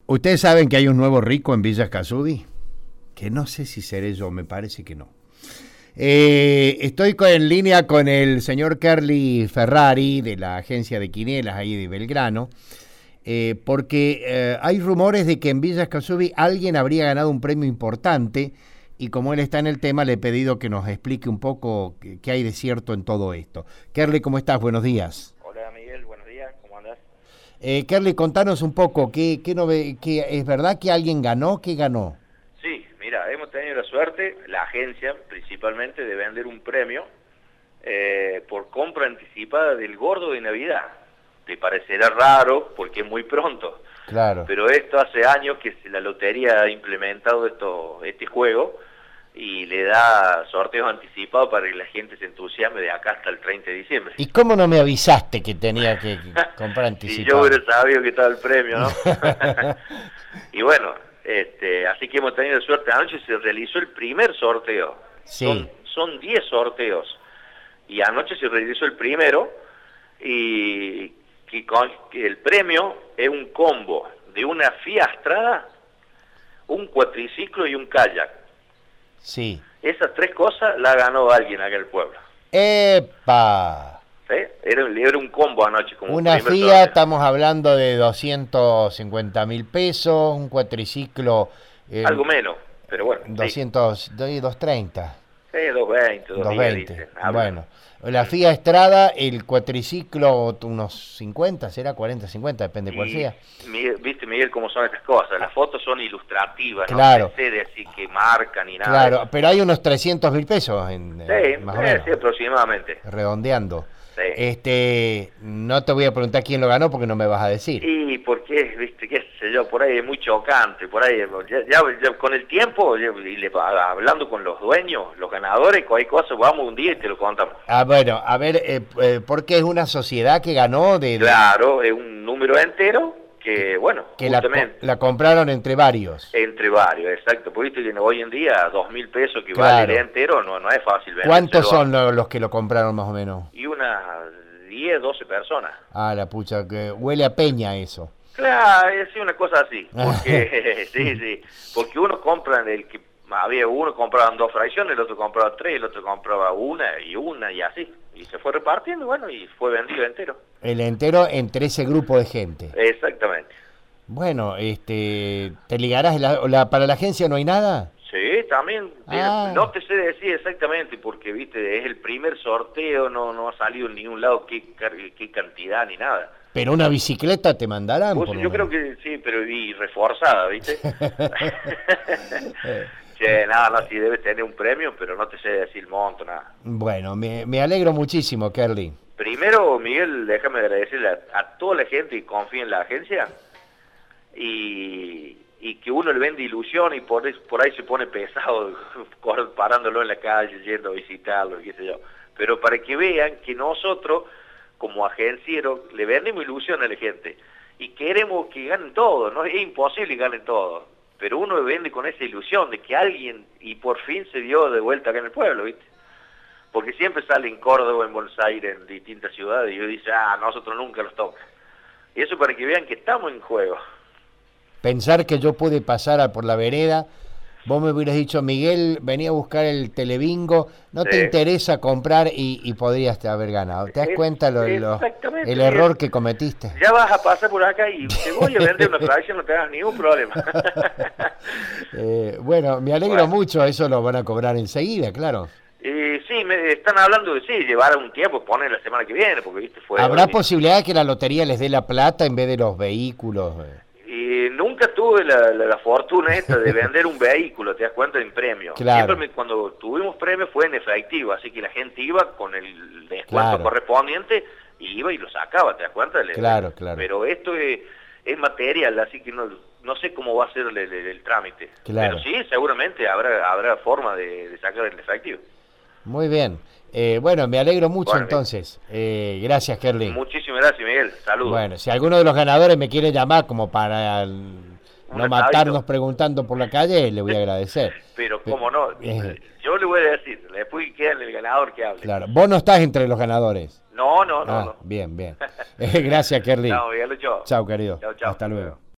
Ustedes saben que hay un nuevo rico en Villa Escazú, que no sé si seré yo, me parece que no. Estoy en línea con el señor Kerly Ferrari de la agencia de quinielas ahí de Belgrano, porque hay rumores de que en Villa Escazú alguien habría ganado un premio importante y como él está en el tema le he pedido que nos explique un poco qué hay de cierto en todo esto. Kerly, ¿cómo estás? Buenos días. Hola Miguel, buenos días, ¿cómo andás? Kerly, contanos un poco, ¿es verdad que alguien ganó? ¿Qué ganó? Sí, mira, hemos tenido la suerte, la agencia principalmente, de vender un premio por compra anticipada del gordo de Navidad. Te parecerá raro porque es muy pronto, Claro. pero esto hace años que la lotería ha implementado este juego y le da sorteos anticipados para que la gente se entusiasme de acá hasta el 30 de diciembre. ¿Y cómo no me avisaste que tenía que comprar anticipado? Si yo hubiera sabido que estaba el premio, ¿no? Y bueno, así que hemos tenido suerte. Anoche se realizó el primer sorteo. Sí. Son 10 sorteos. Y anoche se realizó el primero y que el premio es un combo de una Fiat Strada, un cuatriciclo y un kayak. Sí. Esas tres cosas la ganó alguien acá en el pueblo. ¡Epa! ¿Sí? Era un combo anoche. Como Una primer Fiat, sorteo. estamos hablando de 250.000 pesos, un cuatriciclo... Algo menos, pero bueno. 230. Sí, 220, 220. dicen. Bueno, la Fiat Strada, el cuatriciclo, unos 50, ¿será 40, 50? Depende de cuál sea. Viste, Miguel, cómo son estas cosas. Las fotos son ilustrativas, Claro. no se de así que marcan ni nada. Claro, pero hay unos 300.000 pesos, Sí, más o menos, sí, aproximadamente. redondeando. Sí. No te voy a preguntar quién lo ganó porque no me vas a decir. Y porque, viste, qué sé yo, por ahí es muy chocante, por ahí, ya con el tiempo, hablando con los dueños, los ganadores, cualquier cosa, vamos un día y te lo contamos. Bueno, a ver, porque es una sociedad que ganó Claro, es un número entero que, bueno, que justamente... la compraron entre varios. Entre varios, exacto, porque viste que hoy en día 2.000 pesos que Claro. vale el entero no es fácil vender. ¿Cuántos son los que lo compraron más o menos? Y unas 10, 12 personas. Ah, la pucha, que huele a peña eso. Claro, es una cosa así, porque sí, porque uno compra uno compraban 2 fracciones, el otro compraba 3, el otro compraba una y así, y se fue repartiendo, bueno, y fue vendido entero. El entero entre ese grupo de gente. Exactamente. Bueno, ¿te ligarás? ¿Para la agencia no hay nada? Sí, también, Ah. no te sé decir exactamente porque, viste, es el primer sorteo, no ha salido en ningún lado qué cantidad ni nada. Pero una bicicleta te mandarán. Yo creo que sí, pero y reforzada, ¿viste? Che, nada, sí debe tener un premio, pero no te sé decir el monto, nada. Bueno, me alegro muchísimo, Kerly. Primero, Miguel, déjame agradecerle a toda la gente que confía en la agencia y que uno le vende ilusión y por ahí se pone pesado parándolo en la calle, yendo a visitarlo, qué sé yo. Pero para que vean que nosotros, como agencieros, le vendemos ilusión a la gente y queremos que ganen todo, no es imposible que ganen todo, pero uno vende con esa ilusión de que alguien, y por fin se dio de vuelta acá en el pueblo, ¿viste? Porque siempre sale en Córdoba, en Buenos Aires, en distintas ciudades, y yo dice, nosotros nunca los toca. Y eso para que vean que estamos en juego. Pensar que yo pude pasar por la vereda, vos me hubieras dicho, Miguel, venía a buscar el telebingo, no te interesa comprar y podrías haber ganado. ¿Te das cuenta el error que cometiste? Ya vas a pasar por acá y te voy a vender una fracción, no te hagas ningún problema. Bueno, me alegro mucho, eso lo van a cobrar enseguida, claro. Sí, me están hablando de llevar un tiempo, poner la semana que viene, porque viste ¿Habrá posibilidad de que la lotería les dé la plata en vez de los vehículos? Nunca tuve la fortuna esta de vender un vehículo, te das cuenta, en premio. Claro. Siempre cuando tuvimos premio fue en efectivo, así que la gente iba con el descuento correspondiente y iba y lo sacaba, te das cuenta. Claro. Pero esto es material, así que no sé cómo va a ser el trámite. Claro. Pero sí, seguramente habrá forma de sacar el efectivo. Muy bien. Bueno, me alegro mucho entonces. Gracias, Kerly. Muchísimas gracias, Miguel. Saludos. Bueno, si alguno de los ganadores me quiere llamar como para no matarnos preguntando por la calle, le voy a agradecer. Pero cómo no, yo le voy a decir, después que queda el ganador que hable. Claro, vos no estás entre los ganadores. No. Bien. Gracias, Kerly. Chao, Miguel. Chao, querido. Chao. Hasta luego.